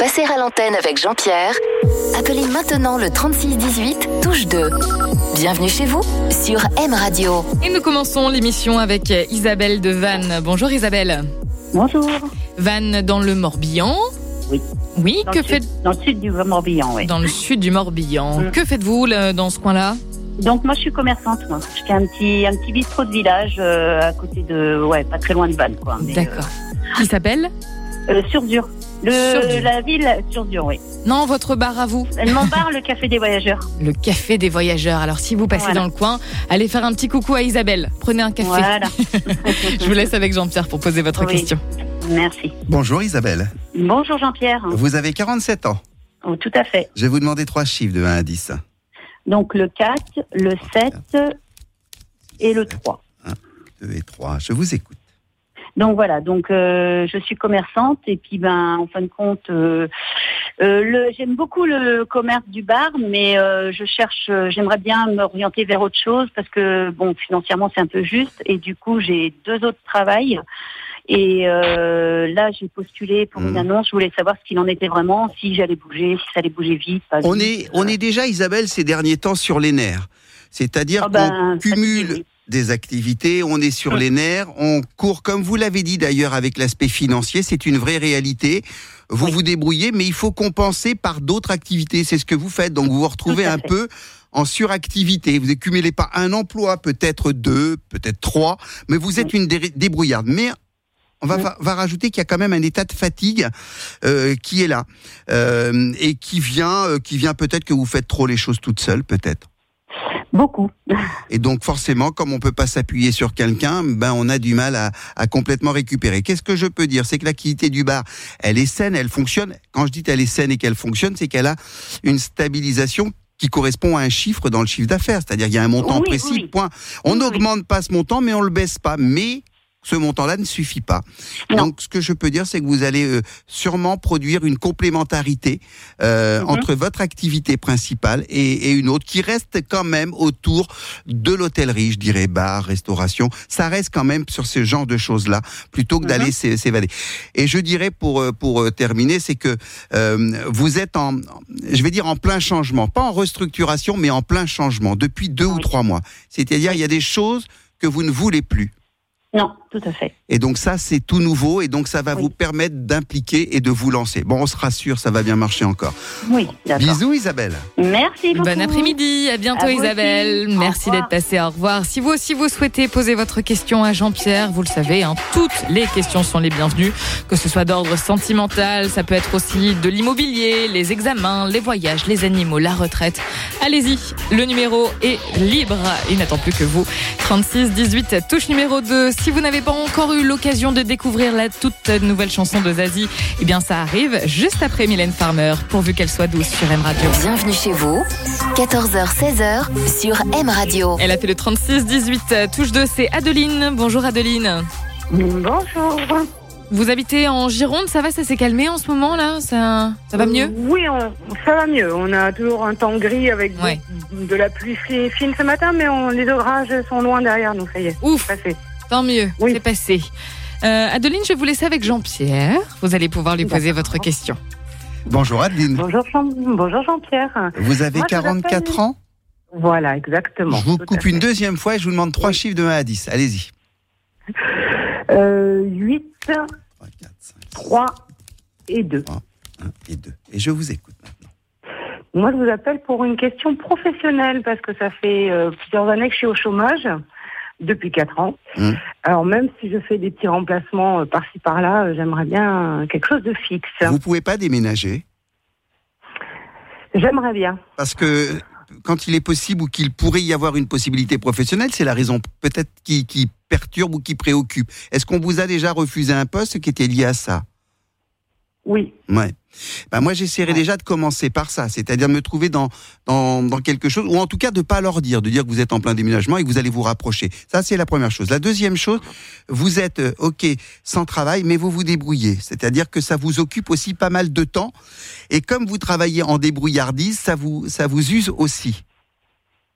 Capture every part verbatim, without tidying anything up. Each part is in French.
passer à l'antenne avec Jean-Pierre, appelez maintenant le trente-six dix-huit, touche deux. Bienvenue chez vous sur M Radio. Et nous commençons l'émission avec Isabelle de Vannes. Bonjour Isabelle. Bonjour. Vannes dans le Morbihan. Oui. Oui, dans que le faites sud, Dans le sud du Morbihan, oui. Dans le sud du Morbihan. Mmh. Que faites-vous là, dans ce coin-là? Donc moi je suis commerçante, moi. Je fais un petit, un petit bistrot de village euh, à côté de, ouais, pas très loin de Vannes, quoi. Mais, D'accord. Euh, Qui s'appelle euh, Sur-Dur. Le, Sur-Dur. La ville Sur-Dur, oui. Non, votre bar à vous. Mon bar, le Café des Voyageurs. Le Café des Voyageurs. Alors si vous passez voilà. dans le coin, allez faire un petit coucou à Isabelle. Prenez un café. Voilà. Je vous laisse avec Jean-Pierre pour poser votre oui. question. Merci. Bonjour Isabelle. Bonjour Jean-Pierre. Vous avez quarante-sept ans. Oh, tout à fait. Je vais vous demander trois chiffres de un à dix. Donc le quatre, le sept et le trois. un, deux et trois. Je vous écoute. Donc voilà, donc euh, je suis commerçante et puis ben en fin de compte, euh, euh, le, j'aime beaucoup le commerce du bar, mais euh, je cherche, euh, j'aimerais bien m'orienter vers autre chose parce que bon financièrement c'est un peu juste et du coup j'ai deux autres travails et euh, là j'ai postulé pour mmh. une annonce, je voulais savoir ce qu'il en était vraiment, si j'allais bouger, si ça allait bouger vite. Pas on vite, est, on est déjà Isabelle ces derniers temps sur les nerfs, c'est-à-dire oh ben, qu'on cumule. Fatigué. Des activités, on est sur les nerfs, on court, comme vous l'avez dit d'ailleurs avec l'aspect financier, c'est une vraie réalité. Vous oui. vous débrouillez, mais il faut compenser par d'autres activités, c'est ce que vous faites. Donc vous vous retrouvez un peu en suractivité. Vous n'accumulez pas un emploi, peut-être deux, peut-être trois, mais vous êtes oui. une dé- débrouillarde. Mais on va, oui. va, va rajouter qu'il y a quand même un état de fatigue euh, qui est là euh, et qui vient, euh, qui vient peut-être que vous faites trop les choses toute seule, peut-être. Beaucoup. Et donc forcément, comme on peut pas s'appuyer sur quelqu'un, ben on a du mal à, à complètement récupérer. Qu'est-ce que je peux dire? C'est que l'activité du bar, elle est saine, elle fonctionne. Quand je dis qu'elle est saine et qu'elle fonctionne, c'est qu'elle a une stabilisation qui correspond à un chiffre dans le chiffre d'affaires. C'est-à-dire qu'il y a un montant oui, précis, oui. point. On n'augmente oui. pas ce montant, mais on le baisse pas. Mais ce montant-là ne suffit pas. Non. Donc, ce que je peux dire, c'est que vous allez euh, sûrement produire une complémentarité euh, mm-hmm. entre votre activité principale et, et une autre qui reste quand même autour de l'hôtellerie, je dirais, bar, restauration. Ça reste quand même sur ce genre de choses-là, plutôt que d'aller mm-hmm. s'évader. Et je dirais, pour pour terminer, c'est que euh, vous êtes en, je vais dire, en plein changement. Pas en restructuration, mais en plein changement, depuis deux oui. ou trois mois. C'est-à-dire, il y a des choses que vous ne voulez plus. Non, tout à fait. Et donc ça, c'est tout nouveau, et donc ça va oui. vous permettre d'impliquer et de vous lancer. Bon, on se rassure, ça va bien marcher encore. Oui, d'accord. Bisous Isabelle. Merci beaucoup. Bon après-midi, à bientôt à Isabelle. Merci d'être passée, au revoir. Si vous aussi vous souhaitez poser votre question à Jean-Pierre, vous le savez, hein, toutes les questions sont les bienvenues, que ce soit d'ordre sentimental, ça peut être aussi de l'immobilier, les examens, les voyages, les animaux, la retraite. Allez-y, le numéro est libre, il n'attend plus que vous. trente-six dix-huit, touche numéro deux. Si vous n'avez pas encore eu l'occasion de découvrir la toute nouvelle chanson de Zazie, eh bien ça arrive juste après Mylène Farmer, pourvu qu'elle soit douce sur M Radio. Bienvenue chez vous, quatorze heures seize heures sur M Radio. Elle a fait le trente-six dix-huit, touche deux, c'est Adeline. Bonjour Adeline. Bonjour. Vous habitez en Gironde, ça va, ça s'est calmé en ce moment là, ça, ça va mieux? Oui, on, ça va mieux. On a toujours un temps gris avec ouais. de, de la pluie fine ce matin, mais on, les orages sont loin derrière nous, ça y est. Ouf, passé. Tant mieux, oui. C'est passé. Euh, Adeline, je vais vous laisser avec Jean-Pierre. Vous allez pouvoir lui poser D'accord. votre question. Bonjour Adeline. Bonjour, Jean... Bonjour Jean-Pierre. Vous avez Moi, quarante-quatre ans? Voilà, exactement. Je vous coupe une deuxième fois et je vous demande trois oui. chiffres de un à dix. Allez-y. Euh, huit, trois et deux. trois, un et deux. Et je vous écoute maintenant. Moi, je vous appelle pour une question professionnelle parce que ça fait euh, plusieurs années que je suis au chômage. Depuis quatre ans. Mmh. Alors même si je fais des petits remplacements euh, par-ci par-là, euh, j'aimerais bien euh, quelque chose de fixe. Vous pouvez pas déménager? J'aimerais bien. Parce que quand il est possible ou qu'il pourrait y avoir une possibilité professionnelle, c'est la raison peut-être qui, qui perturbe ou qui préoccupe. Est-ce qu'on vous a déjà refusé un poste qui était lié à ça? Oui. Ouais. Ben moi, j'essaierai ouais. déjà de commencer par ça, c'est-à-dire de me trouver dans, dans, dans quelque chose, ou en tout cas de pas leur dire, de dire que vous êtes en plein déménagement et que vous allez vous rapprocher. Ça, c'est la première chose. La deuxième chose, vous êtes, euh, ok, sans travail, mais vous vous débrouillez. C'est-à-dire que ça vous occupe aussi pas mal de temps. Et comme vous travaillez en débrouillardise, ça vous, ça vous use aussi.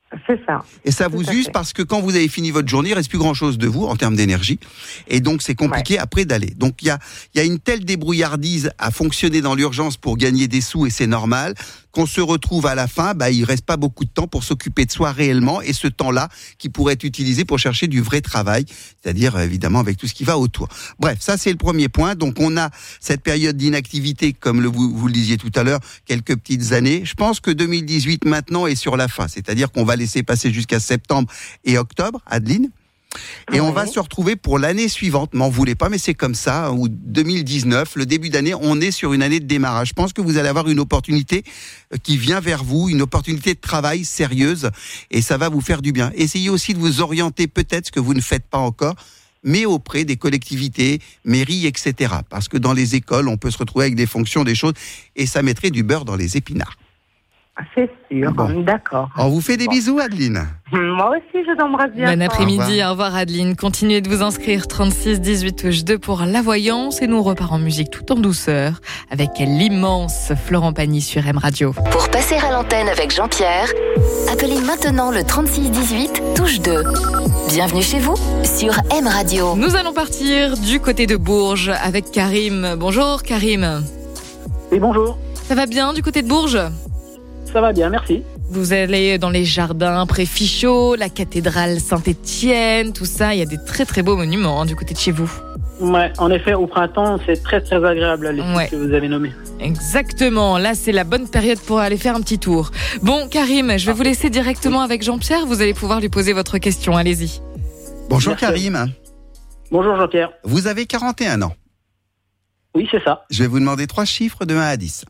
C'est ça. Et ça vous use parce que quand vous avez fini votre journée, il ne reste plus grand-chose de vous en termes d'énergie. Et donc, c'est compliqué ouais. après d'aller. Donc, il y a, y a une telle débrouillardise à fonctionner dans l'urgence pour gagner des sous, et c'est normal, qu'on se retrouve à la fin, bah, il ne reste pas beaucoup de temps pour s'occuper de soi réellement, et ce temps-là qui pourrait être utilisé pour chercher du vrai travail, c'est-à-dire évidemment avec tout ce qui va autour. Bref, ça c'est le premier point. Donc on a cette période d'inactivité, comme le, vous, vous le disiez tout à l'heure, quelques petites années. Je pense que deux mille dix-huit maintenant est sur la fin, c'est-à-dire qu'on va laisser passer jusqu'à septembre et octobre, Adeline. Et on va se retrouver pour l'année suivante, m'en voulez pas, mais c'est comme ça, ou deux mille dix-neuf, le début d'année, on est sur une année de démarrage. Je pense que vous allez avoir une opportunité qui vient vers vous, une opportunité de travail sérieuse, et ça va vous faire du bien. Essayez aussi de vous orienter peut-être, ce que vous ne faites pas encore, mais auprès des collectivités, mairies, et cetera. Parce que dans les écoles, on peut se retrouver avec des fonctions, des choses, et ça mettrait du beurre dans les épinards. C'est sûr, bon. D'accord. On vous fait des bon. bisous, Adeline. Moi aussi, je t'embrasse bien. Bon après-midi, au revoir. au revoir Adeline. Continuez de vous inscrire, trente-six dix-huit touche deux pour la voyance, et nous on repart en musique tout en douceur avec l'immense Florent Pagny sur M Radio. Pour passer à l'antenne avec Jean-Pierre, appelez maintenant le trente-six dix-huit touche deux. Bienvenue chez vous sur M Radio. Nous allons partir du côté de Bourges avec Karim. Bonjour Karim. Oui, bonjour. Ça va bien du côté de Bourges ? Ça va bien, merci. Vous allez dans les jardins près Fichot, la cathédrale Saint-Étienne, tout ça. Il y a des très très beaux monuments hein, du côté de chez vous. Ouais, en effet, au printemps, c'est très très agréable les ouais. sites que vous avez nommés. Exactement. Là, c'est la bonne période pour aller faire un petit tour. Bon, Karim, je vais ah. vous laisser directement avec Jean-Pierre. Vous allez pouvoir lui poser votre question. Allez-y. Bonjour Merci. Karim. Bonjour Jean-Pierre. Vous avez quarante et un ans. Oui, c'est ça. Je vais vous demander trois chiffres de un à dix.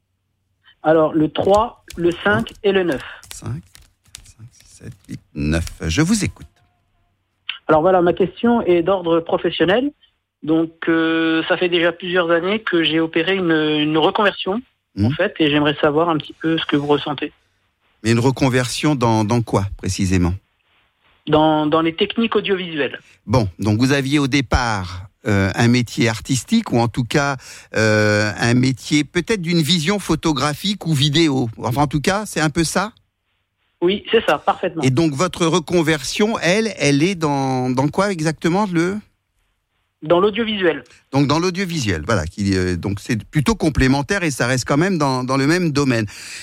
Alors, le trois, le cinq et le neuf. cinq, cinq, six, sept, huit, neuf. Je vous écoute. Alors voilà, ma question est d'ordre professionnel. Donc, euh, ça fait déjà plusieurs années que j'ai opéré une, une reconversion, mmh. en fait, et j'aimerais savoir un petit peu ce que vous ressentez. Mais une reconversion dans, dans quoi, précisément ? Dans, dans les techniques audiovisuelles. Bon, donc vous aviez au départ... Euh, un métier artistique, ou en tout cas euh, un métier peut-être d'une vision photographique ou vidéo. Enfin, en tout cas, c'est un peu ça ? Oui, c'est ça, parfaitement. Et donc, votre reconversion, elle, elle est dans, dans quoi exactement le... Dans l'audiovisuel. Donc, dans l'audiovisuel, voilà. Qui, euh, donc, c'est plutôt complémentaire et ça reste quand même dans, dans le même domaine.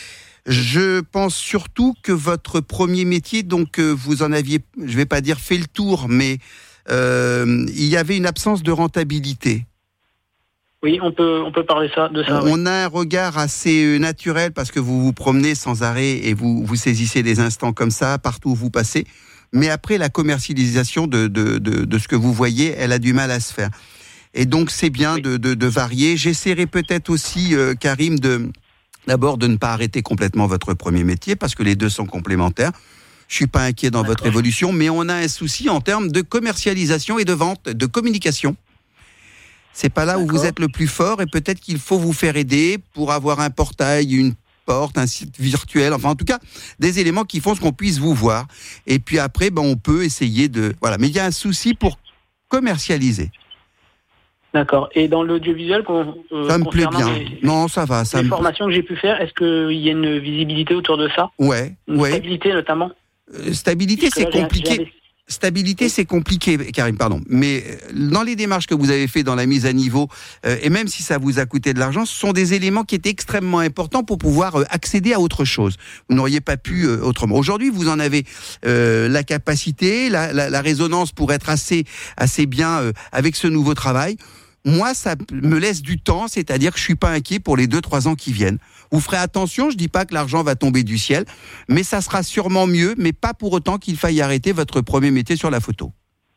Je pense surtout que votre premier métier, donc, euh, vous en aviez, je ne vais pas dire fait le tour, mais... Euh, il y avait une absence de rentabilité. Oui, on peut, on peut parler ça, de ça. On oui. a un regard assez naturel parce que vous vous promenez sans arrêt et vous, vous saisissez des instants comme ça partout où vous passez. Mais après, la commercialisation de, de, de, de ce que vous voyez, elle a du mal à se faire. Et donc, c'est bien oui. de, de, de varier. J'essaierai peut-être aussi, euh, Karim, de, d'abord de ne pas arrêter complètement votre premier métier parce que les deux sont complémentaires. Je suis pas inquiet dans D'accord. votre évolution, mais on a un souci en termes de commercialisation et de vente, de communication. C'est pas là D'accord. où vous êtes le plus fort et peut-être qu'il faut vous faire aider pour avoir un portail, une porte, un site virtuel, enfin en tout cas des éléments qui font ce qu'on puisse vous voir. Et puis après, ben, on peut essayer de... Voilà, mais il y a un souci pour commercialiser. D'accord. Et dans l'audiovisuel, euh, ça me plaît bien. Les, non, ça va. Ça les me... formations que j'ai pu faire, est-ce qu'il y a une visibilité autour de ça ? Ouais. Une ouais. stabilité notamment ? Euh, stabilité, c'est là, compliqué. J'ai, j'ai... Stabilité, c'est compliqué, Karim, pardon. Mais dans les démarches que vous avez fait dans la mise à niveau, euh, et même si ça vous a coûté de l'argent, ce sont des éléments qui étaient extrêmement importants pour pouvoir euh, accéder à autre chose. Vous n'auriez pas pu euh, autrement. Aujourd'hui, vous en avez euh, la capacité, la, la, la résonance pour être assez, assez bien euh, avec ce nouveau travail. Moi, ça me laisse du temps, c'est-à-dire que je suis pas inquiet pour les deux, trois ans qui viennent. Vous ferez attention, je dis pas que l'argent va tomber du ciel, mais ça sera sûrement mieux, mais pas pour autant qu'il faille arrêter votre premier métier sur la photo.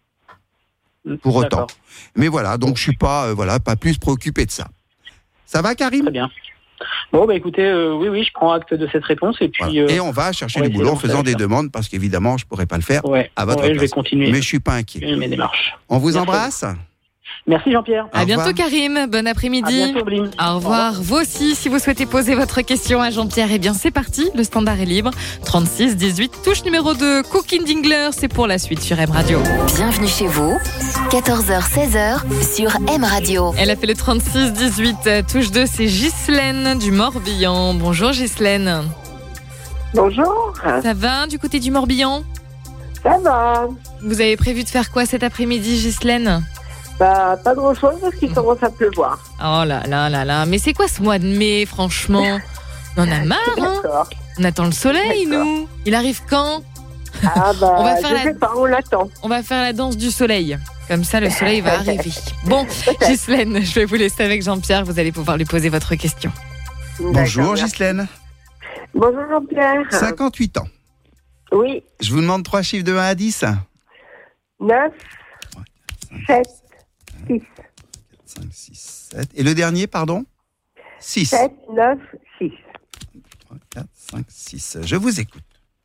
Pour D'accord. autant. Mais voilà, donc je suis pas, euh, voilà, pas plus préoccupé de ça. Ça va, Karim ? Très bien. Bon, bah écoutez, euh, oui, oui, je prends acte de cette réponse et puis. Voilà. Euh, et on va chercher du boulot en faisant des demandes parce qu'évidemment, je pourrais pas le faire ouais. à votre ouais, place. Je vais continuer. Mais je suis pas inquiet. Mes démarches. On vous Merci. embrasse. Merci Jean-Pierre. À bientôt Karim, bon après-midi. À bientôt, Blim. Au revoir. Au revoir. Vous aussi, si vous souhaitez poser votre question à Jean-Pierre, eh bien c'est parti, le standard est libre. trente-six dix-huit, touche numéro deux, Cooking Dingler, c'est pour la suite sur M Radio. Bienvenue chez vous, quatorze heures seize heures sur M Radio. Elle a fait le trente-six dix-huit, touche deux, c'est Ghislaine du Morbihan. Bonjour Ghislaine. Bonjour. Ça va du côté du Morbihan? Ça va. Vous avez prévu de faire quoi cet après-midi, Ghislaine? Bah, pas grand-chose parce qu'il commence à pleuvoir. Oh là là là là, mais c'est quoi ce mois de mai, franchement? On en a marre, hein? D'accord. On attend le soleil, D'accord. nous. Il arrive quand? Ah bah, On va faire je la- sais pas, on l'attend. On va faire la danse du soleil. Comme ça, le soleil va arriver. Bon, Ghislaine, je vais vous laisser avec Jean-Pierre. Vous allez pouvoir lui poser votre question. Bonjour D'accord, Ghislaine. Bonjour Jean-Pierre. cinquante-huit ans. Oui, Je vous demande trois chiffres de un à dix. neuf, sept, six. cinq, six, sept. Et le dernier, pardon? six. sept, neuf, six. trois, quatre, cinq, six. Je vous écoute.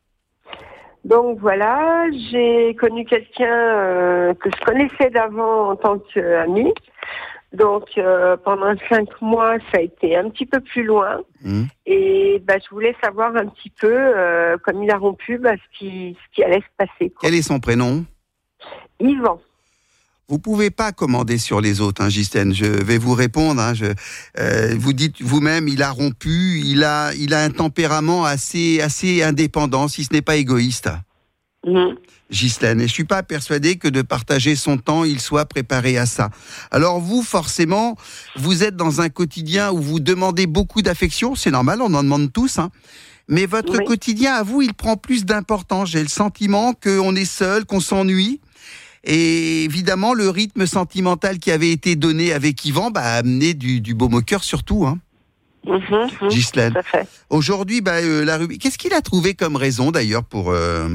Donc voilà, j'ai connu quelqu'un euh, que je connaissais d'avant en tant qu'ami. Donc euh, pendant cinq mois, ça a été un petit peu plus loin. Mmh. Et bah, je voulais savoir un petit peu, euh, comme il a rompu, bah, ce, qui, ce qui allait se passer, quoi. Quel est son prénom? Yvan. Vous pouvez pas commander sur les autres, hein, Ghislaine. Je vais vous répondre. Hein, je, euh, vous dites vous-même, il a rompu, il a, il a un tempérament assez, assez indépendant, si ce n'est pas égoïste. Mmh. Ghislaine, et je suis pas persuadé que de partager son temps, il soit préparé à ça. Alors vous, forcément, vous êtes dans un quotidien où vous demandez beaucoup d'affection, c'est normal, on en demande tous, hein. Mais votre Oui. quotidien, à vous, il prend plus d'importance. J'ai le sentiment qu'on est seul, qu'on s'ennuie. Et évidemment, le rythme sentimental qui avait été donné avec Yvan bah, a amené du, du baume au cœur surtout, hein, Mmh, mmh, Ghislaine. tout à fait. Aujourd'hui, bah, euh, la Ruby, qu'est-ce qu'il a trouvé comme raison d'ailleurs pour... euh,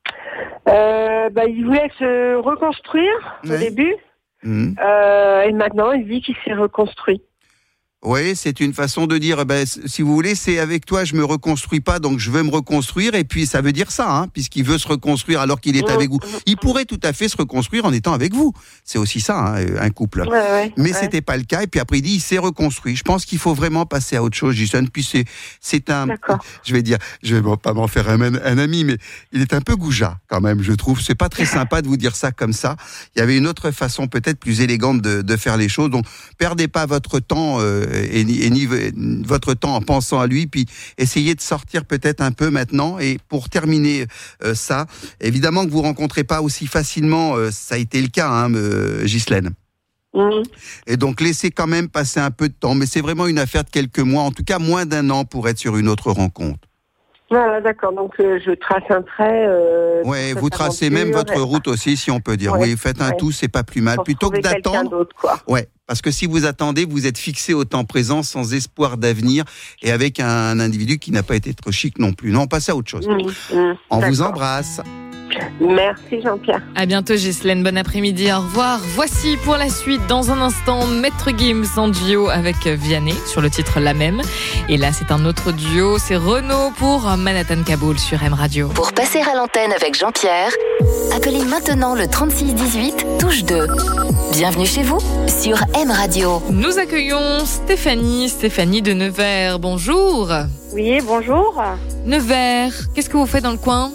Euh, bah, il voulait se reconstruire Ouais. au début. hmm. Euh, et maintenant, il dit qu'il s'est reconstruit. Oui, c'est une façon de dire, ben, si vous voulez, c'est avec toi, je me reconstruis pas, donc je veux me reconstruire, et puis ça veut dire ça, hein, puisqu'il veut se reconstruire alors qu'il est Mmh, avec vous. mmh, Il pourrait tout à fait se reconstruire en étant avec vous. C'est aussi ça, hein, un couple. Ouais, ouais, Mais ouais. c'était pas le cas, et puis après il dit, il s'est reconstruit. Je pense qu'il faut vraiment passer à autre chose, Ghislaine. Puis c'est, c'est un, D'accord. je vais dire, je vais pas m'en faire un, un ami, mais il est un peu goujat quand même, je trouve. C'est pas très sympa de vous dire ça comme ça. Il y avait une autre façon, peut-être plus élégante, de, de faire les choses. Donc, perdez pas votre temps euh, et, ni, et ni votre temps en pensant à lui, puis essayez de sortir peut-être un peu maintenant. Et pour terminer euh, ça, évidemment que vous rencontrez pas aussi facilement, euh, ça a été le cas, hein, euh, Ghislaine. Mmh. Et donc laissez quand même passer un peu de temps, mais c'est vraiment une affaire de quelques mois, en tout cas moins d'un an pour être sur une autre rencontre. Voilà, d'accord. Donc, euh, je trace un trait. Euh, Ouais, pour vous cette tracez aventure même votre et- route aussi, si on peut dire. Ouais, Oui, faites un ouais. tout, c'est pas plus mal. pour Plutôt que trouver quelqu'un d'attendre. d'autre, quoi. Ouais, parce que si vous attendez, vous êtes fixé au temps présent, sans espoir d'avenir, et avec un individu qui n'a pas été trop chic non plus. Non, passez à autre chose. Mmh, mmh, On vous d'accord. embrasse. Merci Jean-Pierre. À bientôt, Ghislaine. Bon après-midi. Au revoir. Voici pour la suite, dans un instant, Maître Gims en duo avec Vianney sur le titre La Même. Et là, c'est un autre duo. C'est Renaud pour Manhattan Kaboul sur M Radio. Pour passer à l'antenne avec Jean-Pierre, appelez maintenant le trente-six dix-huit, touche deux. Bienvenue chez vous sur M Radio. Nous accueillons Stéphanie. Stéphanie de Nevers. Bonjour. Oui, bonjour. Nevers, qu'est-ce que vous faites dans le coin?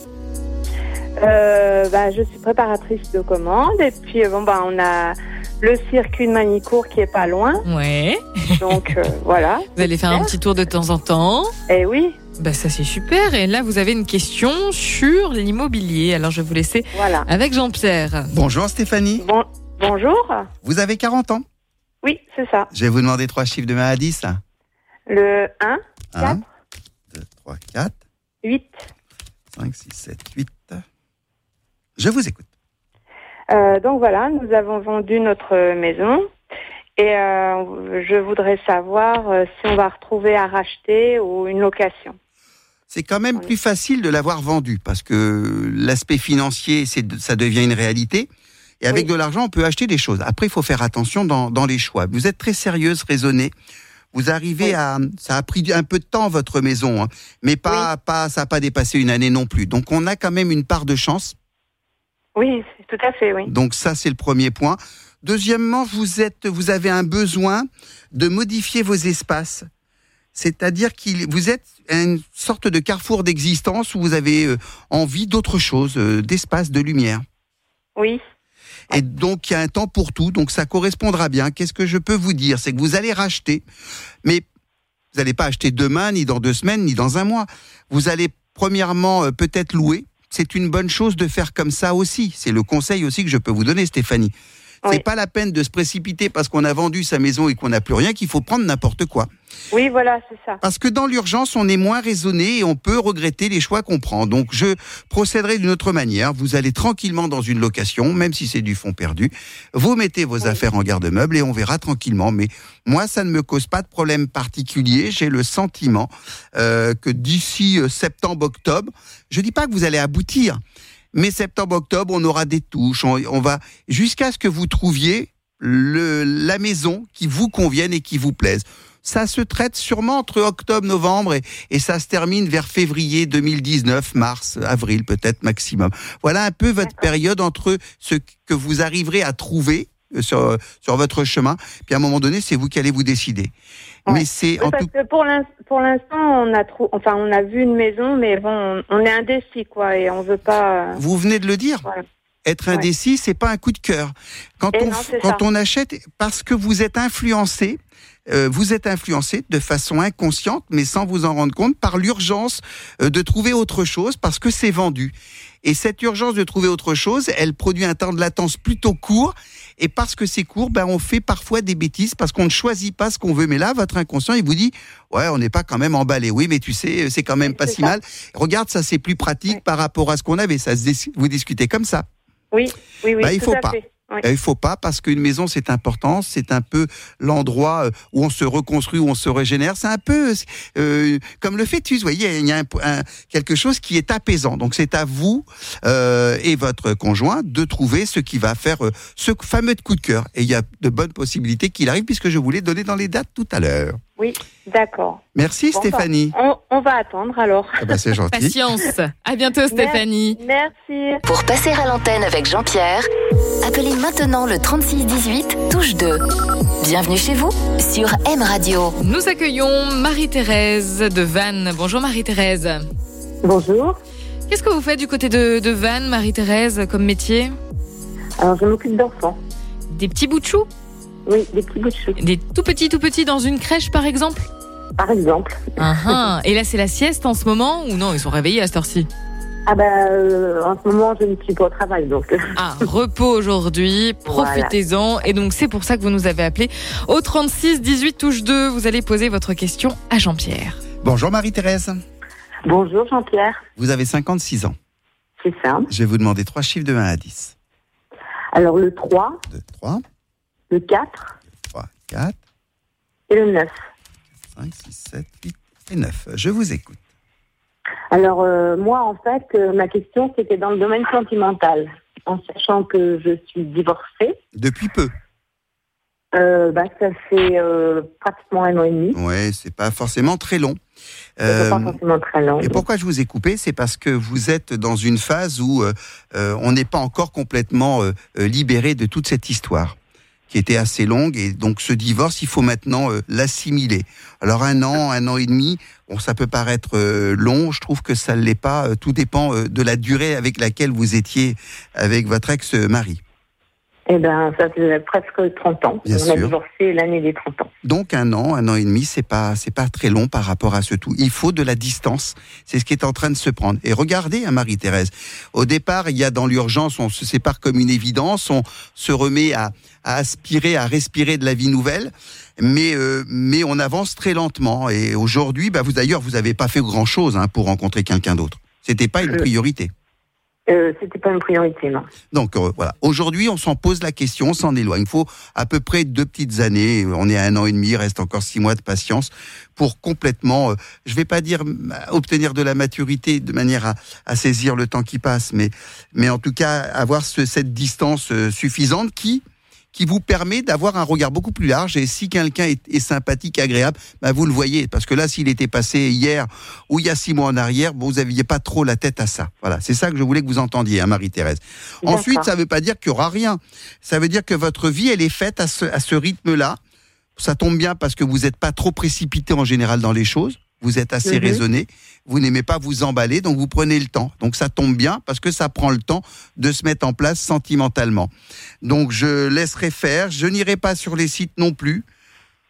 Euh, bah, je suis préparatrice de commandes et puis bon bah on a le circuit de Manicourt qui est pas loin, Ouais. donc euh, voilà. Vous allez faire un petit tour de temps en temps. Et oui, Bah ça c'est super. Et là vous avez une question sur l'immobilier. Alors je vais vous laisser voilà. avec Jean-Pierre. Bonjour Stéphanie. Bon, bonjour. Vous avez quarante ans. Oui, c'est ça. Je vais vous demander trois chiffres de un à dix. Le un, un, deux, trois, quatre, huit. cinq, six, sept, huit. Je vous écoute. Euh, donc voilà, nous avons vendu notre maison et euh, je voudrais savoir euh, si on va retrouver à racheter ou une location. C'est quand même Oui. plus facile de l'avoir vendu parce que l'aspect financier, c'est, ça devient une réalité. Et avec Oui. de l'argent, on peut acheter des choses. Après, il faut faire attention dans, dans les choix. Vous êtes très sérieuse, raisonnée. Vous arrivez Oui. à... Ça a pris un peu de temps, votre maison, hein, mais pas, Oui. pas, ça n'a pas dépassé une année non plus. Donc, on a quand même une part de chance. Oui, c'est tout à fait, oui. Donc, ça, c'est le premier point. Deuxièmement, vous, êtes, vous avez un besoin de modifier vos espaces. C'est-à-dire que vous êtes une sorte de carrefour d'existence où vous avez euh, envie d'autre chose, euh, d'espace, de lumière. Oui, Et donc, il y a un temps pour tout, donc ça correspondra bien. Qu'est-ce que je peux vous dire? C'est que vous allez racheter, mais vous n'allez pas acheter demain, ni dans deux semaines, ni dans un mois. Vous allez premièrement, euh, peut-être louer. C'est une bonne chose de faire comme ça aussi. C'est le conseil aussi que je peux vous donner, Stéphanie. Oui. C'est pas la peine de se précipiter parce qu'on a vendu sa maison et qu'on n'a plus rien qu'il faut prendre n'importe quoi. Oui, voilà, c'est ça. Parce que dans l'urgence, on est moins raisonné et on peut regretter les choix qu'on prend. Donc, je procéderai d'une autre manière. Vous allez tranquillement dans une location, même si c'est du fonds perdu. Vous mettez vos oui. affaires en garde-meuble et on verra tranquillement. Mais moi, ça ne me cause pas de problème particulier. J'ai le sentiment euh, que d'ici euh, septembre-octobre, je dis pas que vous allez aboutir, mais septembre-octobre, on aura des touches. On, on va jusqu'à ce que vous trouviez le, la maison qui vous convienne et qui vous plaise. Ça se traite sûrement entre octobre-novembre et, et ça se termine vers février deux mille dix-neuf, mars, avril peut-être maximum. Voilà un peu votre D'accord. période entre ce que vous arriverez à trouver sur, sur votre chemin. Puis à un moment donné, c'est vous qui allez vous décider. Ouais. Mais c'est oui, en parce tout... que pour l'instant, pour l'instant, on a trop, enfin, on a vu une maison, mais bon, on est indécis, quoi, et on veut pas. Vous venez de le dire. Voilà. Être indécis, ouais. c'est pas un coup de cœur. Quand et on non, quand ça. on achète, parce que vous êtes influencé. Euh, vous êtes influencé de façon inconsciente, mais sans vous en rendre compte, par l'urgence euh, de trouver autre chose, parce que c'est vendu. Et cette urgence de trouver autre chose, elle produit un temps de latence plutôt court, et parce que c'est court, ben on fait parfois des bêtises, parce qu'on ne choisit pas ce qu'on veut. Mais là, votre inconscient, il vous dit, ouais, on n'est pas quand même emballé. Oui, mais tu sais, c'est quand même pas si mal. Regarde, ça c'est plus pratique ouais. par rapport à ce qu'on avait. Ça se dis- vous discutez comme ça. Oui, oui, oui. Ben, il tout faut à pas. fait. Oui. Il ne faut pas, parce qu'une maison, c'est important. C'est un peu l'endroit où on se reconstruit, où on se régénère. C'est un peu euh, comme le fœtus. Vous voyez, il y a un, un, quelque chose qui est apaisant. Donc, c'est à vous euh, et votre conjoint de trouver ce qui va faire euh, ce fameux coup de cœur. Et il y a de bonnes possibilités qu'il arrive, puisque je vous l'ai donné dans les dates tout à l'heure. Oui, d'accord. Merci bon, Stéphanie. On, on va attendre alors. Ah bah, c'est gentil. Patience. À bientôt Stéphanie. Merci. Pour passer à l'antenne avec Jean-Pierre, appelez maintenant le trente-six dix-huit, touche deux. Bienvenue chez vous sur M Radio. Nous accueillons Marie-Thérèse de Vannes. Bonjour Marie-Thérèse. Bonjour. Qu'est-ce que vous faites du côté de, de Vannes, Marie-Thérèse, comme métier ? Alors, je m'occupe d'enfants. Des petits bouts de choux ? Oui, des petits bouts de choux. Des tout petits, tout petits dans une crèche, par exemple ? Par exemple. Uh-huh. Et là, c'est la sieste en ce moment ou non ? Ils sont réveillés à cette heure-ci ? Ah ben, euh, en ce moment, je ne suis pas au travail, donc... Ah, repos aujourd'hui, profitez-en. Voilà. Et donc, c'est pour ça que vous nous avez appelé. Au trente-six dix-huit, touche deux, vous allez poser votre question à Jean-Pierre. Bonjour Marie-Thérèse. Bonjour Jean-Pierre. Vous avez cinquante-six ans. C'est ça. Je vais vous demander trois chiffres de un à dix. Alors, le trois. Le trois. Le quatre. Le trois, quatre. Et le neuf. cinq, six, sept, huit et neuf. Je vous écoute. Alors, euh, moi, en fait, euh, ma question, c'était dans le domaine sentimental. En sachant que je suis divorcée. Depuis peu. Euh, bah, ça fait euh, pratiquement un an et demi. Ouais, c'est pas forcément très long. Euh, c'est pas forcément très long. Et pourquoi je vous ai coupé ? C'est parce que vous êtes dans une phase où euh, euh, on n'est pas encore complètement euh, libéré de toute cette histoire, qui était assez longue, et donc ce divorce, il faut maintenant euh, l'assimiler. Alors un an, un an et demi, bon, ça peut paraître euh, long, je trouve que ça ne l'est pas, euh, tout dépend euh, de la durée avec laquelle vous étiez avec votre ex-mari. Eh bien, ça faisait presque trente ans. Bien on sûr. a divorcé l'année des trente ans. Donc un an, un an et demi, c'est pas, c'est pas très long par rapport à ce tout. Il faut de la distance. C'est ce qui est en train de se prendre. Et regardez, hein, Marie-Thérèse, au départ, il y a dans l'urgence, on se sépare comme une évidence, on se remet à, à aspirer, à respirer de la vie nouvelle, mais euh, mais on avance très lentement. Et aujourd'hui, bah vous d'ailleurs, vous avez pas fait grand chose hein, pour rencontrer quelqu'un d'autre. C'était pas une priorité. Euh, c'était pas une priorité, non. Donc euh, voilà, aujourd'hui on s'en pose la question, on s'en éloigne. Il faut à peu près deux petites années, on est à un an et demi, il reste encore six mois de patience pour complètement, euh, je vais pas dire obtenir de la maturité de manière à, à saisir le temps qui passe, mais, mais en tout cas avoir ce, cette distance euh, suffisante qui... qui vous permet d'avoir un regard beaucoup plus large. Et si quelqu'un est, est sympathique, agréable, bah vous le voyez. Parce que là, s'il était passé hier ou il y a six mois en arrière, bon, vous n'aviez pas trop la tête à ça. Voilà, c'est ça que je voulais que vous entendiez, hein, Marie-Thérèse. D'accord. Ensuite, ça ne veut pas dire qu'il n'y aura rien. Ça veut dire que votre vie, elle est faite à ce, à ce rythme-là. Ça tombe bien parce que vous n'êtes pas trop précipité en général dans les choses. Vous êtes assez mmh. raisonné, vous n'aimez pas vous emballer, donc vous prenez le temps. Donc ça tombe bien parce que ça prend le temps de se mettre en place sentimentalement. Donc je laisserai faire, je n'irai pas sur les sites non plus.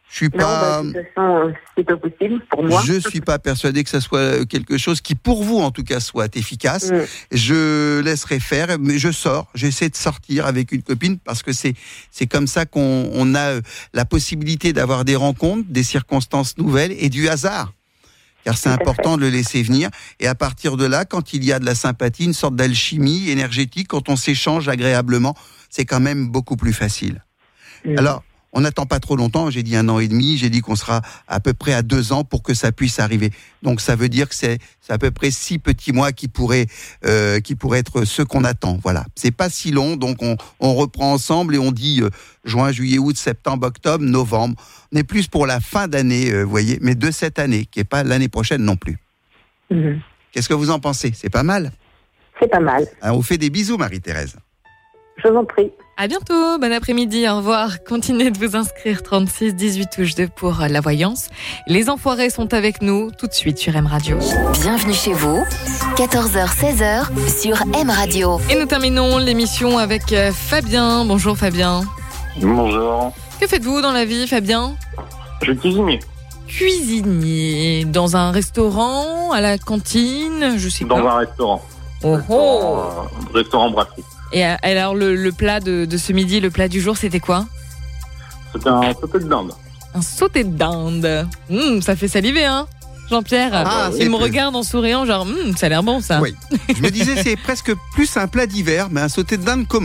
Je suis Non, pas. bah, de toute façon, c'est pas possible pour moi. Je suis pas persuadé que ça soit quelque chose qui, pour vous en tout cas, soit efficace. Mm. Je laisserai faire, mais je sors. J'essaie de sortir avec une copine parce que c'est c'est comme ça qu'on on a la possibilité d'avoir des rencontres, des circonstances nouvelles et du hasard. Car c'est important de le laisser venir. Et à partir de là, quand il y a de la sympathie, une sorte d'alchimie énergétique, quand on s'échange agréablement, c'est quand même beaucoup plus facile. Mm. Alors. On n'attend pas trop longtemps, j'ai dit un an et demi, j'ai dit qu'on sera à peu près à deux ans pour que ça puisse arriver. Donc ça veut dire que c'est, c'est à peu près six petits mois qui pourraient, euh, qui pourraient être ceux qu'on attend. Voilà, c'est pas si long, donc on, on reprend ensemble et on dit euh, juin, juillet, août, septembre, octobre, novembre. On est plus pour la fin d'année, vous euh, voyez, mais de cette année, qui n'est pas l'année prochaine non plus. Mmh. Qu'est-ce que vous en pensez ? C'est pas mal ? C'est pas mal. Alors, on vous fait des bisous, Marie-Thérèse. Je vous en prie. À bientôt, bon après-midi, au revoir. Continuez de vous inscrire, trente-six dix-huit touche deux pour la voyance. Les enfoirés sont avec nous tout de suite sur M Radio. Bienvenue chez vous, quatorze heures seize heures sur M Radio. Et nous terminons l'émission avec Fabien. Bonjour Fabien. Bonjour. Que faites-vous dans la vie, Fabien ? Je suis cuisinier. Cuisinier, dans un restaurant, à la cantine, je sais pas. Dans un restaurant. Oh oh. Restaurant, restaurant brasserie. Et alors, le, le plat de, de ce midi, le plat du jour, c'était quoi ? C'était un sauté de dinde. Un sauté de dinde. Mmh, ça fait saliver, hein, Jean-Pierre. Ah, il me plus... regarde en souriant, genre, mmh, ça a l'air bon, ça. Oui. Je me disais, c'est presque plus un plat d'hiver, mais un sauté de dinde, comment ?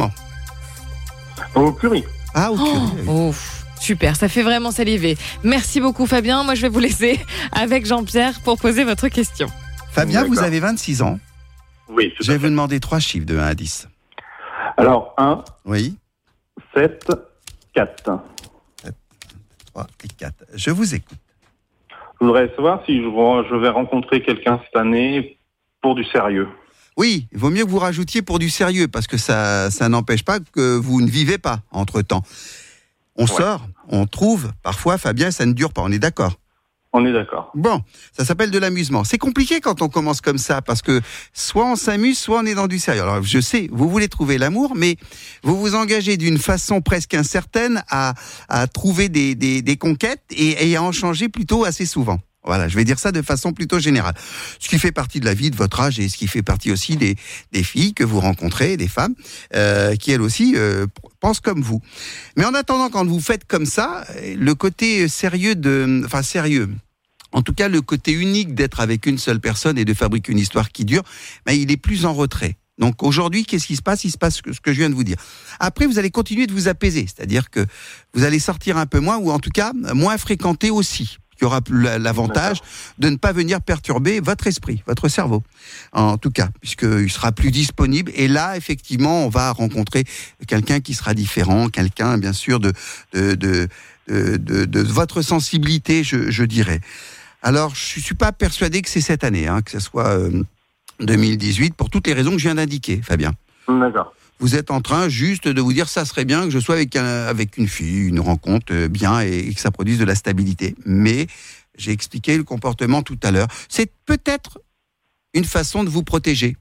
Au curry. Ah, au curry. Oh, oh, super, ça fait vraiment saliver. Merci beaucoup, Fabien. Moi, je vais vous laisser avec Jean-Pierre pour poser votre question. Fabien, D'accord. Vous avez vingt-six ans. Oui. Je vais vous demander trois chiffres de un à dix. Alors, un, oui. sept, quatre. sept, trois et quatre. Je vous écoute. Je voudrais savoir si je, je vais rencontrer quelqu'un cette année pour du sérieux. Oui, il vaut mieux que vous rajoutiez pour du sérieux, parce que ça, ça n'empêche pas que vous ne vivez pas entre-temps. On ouais. sort, on trouve, parfois, Fabien, ça ne dure pas, on est d'accord ? On est d'accord. Bon, ça s'appelle de l'amusement. C'est compliqué quand on commence comme ça, parce que soit on s'amuse, soit on est dans du sérieux. Alors, je sais, vous voulez trouver l'amour, mais vous vous engagez d'une façon presque incertaine à, à trouver des, des, des conquêtes et, et à en changer plutôt assez souvent. Voilà, je vais dire ça de façon plutôt générale. Ce qui fait partie de la vie de votre âge et ce qui fait partie aussi des, des filles que vous rencontrez, des femmes, euh, qui elles aussi euh, pensent comme vous. Mais en attendant, quand vous faites comme ça, le côté sérieux de, enfin sérieux, en tout cas le côté unique d'être avec une seule personne et de fabriquer une histoire qui dure, ben, il est plus en retrait. Donc aujourd'hui, qu'est-ce qui se passe ? Il se passe ce que, ce que je viens de vous dire. Après, vous allez continuer de vous apaiser, c'est-à-dire que vous allez sortir un peu moins, ou en tout cas moins fréquenter aussi. Il y aura l'avantage de ne pas venir perturber votre esprit, votre cerveau, en tout cas, puisqu'il sera plus disponible. Et là, effectivement, on va rencontrer quelqu'un qui sera différent, quelqu'un, bien sûr, de, de, de, de, de, de votre sensibilité, je, je dirais. Alors, je ne suis pas persuadé que c'est cette année, hein, que ce soit euh, deux mille dix-huit, pour toutes les raisons que je viens d'indiquer, Fabien. D'accord. Vous êtes en train juste de vous dire ça serait bien que je sois avec, un, avec une fille, une rencontre bien et, et que ça produise de la stabilité. Mais j'ai expliqué le comportement tout à l'heure. C'est peut-être une façon de vous protéger.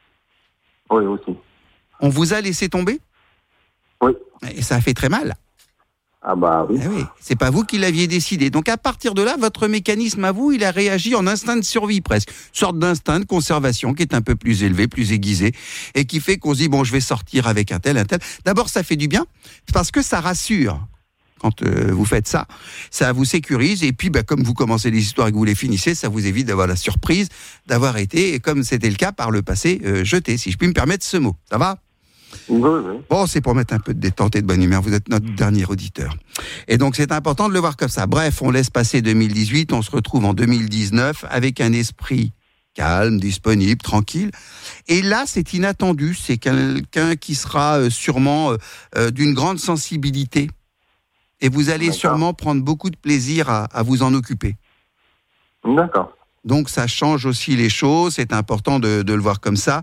Oui, aussi. On vous a laissé tomber ? Oui. Et ça a fait très mal. Ah bah oui. Eh oui. C'est pas vous qui l'aviez décidé. Donc à partir de là, votre mécanisme à vous, il a réagi en instinct de survie presque. Une sorte d'instinct de conservation qui est un peu plus élevé, plus aiguisé, et qui fait qu'on se dit, bon, je vais sortir avec un tel, un tel. D'abord, ça fait du bien, parce que ça rassure. Quand euh, vous faites ça, ça vous sécurise. Et puis, bah, comme vous commencez les histoires et que vous les finissez, ça vous évite d'avoir la surprise d'avoir été, et comme c'était le cas par le passé, euh, jeté, si je puis me permettre ce mot. Ça va ? Oui, oui. Bon, c'est pour mettre un peu de détente et de bonne humeur. Vous êtes notre dernier auditeur. Et donc, c'est important de le voir comme ça. Bref, on laisse passer deux mille dix-huit. On se retrouve en deux mille dix-neuf avec un esprit calme, disponible, tranquille. Et là, c'est inattendu. C'est quelqu'un qui sera sûrement euh, d'une grande sensibilité. Et vous allez D'accord. sûrement prendre beaucoup de plaisir à, à vous en occuper. D'accord. Donc ça change aussi les choses, c'est important de, de le voir comme ça.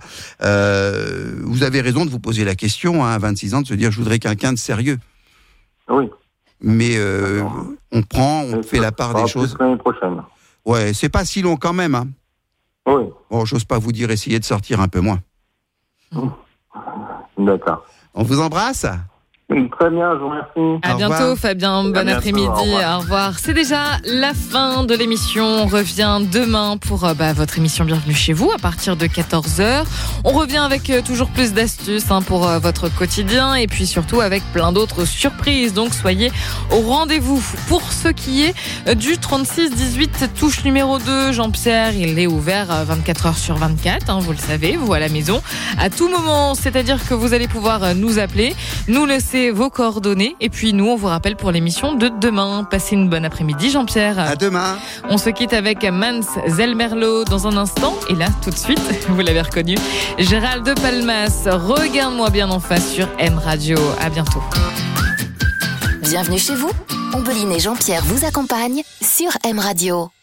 Euh, vous avez raison de vous poser la question, hein, à vingt-six ans, de se dire je voudrais quelqu'un de sérieux. Oui. Mais euh, on prend, on Et fait la part des choses. L'année prochaine. Ouais, c'est pas si long quand même. Hein. Oui. Bon, j'ose pas vous dire essayez de sortir un peu moins. D'accord. On vous embrasse ? Très bien, je vous remercie. À Au bientôt, revoir. Fabien. Bon bientôt, après-midi. au revoir. Au revoir. C'est déjà la fin de l'émission. On revient demain pour euh, bah, votre émission Bienvenue chez vous à partir de quatorze heures. On revient avec euh, toujours plus d'astuces hein, pour euh, votre quotidien et puis surtout avec plein d'autres surprises. Donc soyez au rendez-vous. Pour ce qui est euh, du trente-six dix-huit touche numéro deux, Jean-Pierre, il est ouvert euh, vingt-quatre heures sur vingt-quatre. Hein, vous le savez, vous à la maison. À tout moment, c'est-à-dire que vous allez pouvoir euh, nous appeler, nous laisser vos coordonnées et puis nous on vous rappelle pour l'émission de demain. Passez une bonne après-midi Jean-Pierre. À demain. On se quitte avec Mans Zelmerlo dans un instant et là tout de suite, vous l'avez reconnu, Gérald de Palmas, regarde-moi bien en face sur M Radio. À bientôt. Bienvenue chez vous. Ombeline et Jean-Pierre vous accompagnent sur M Radio.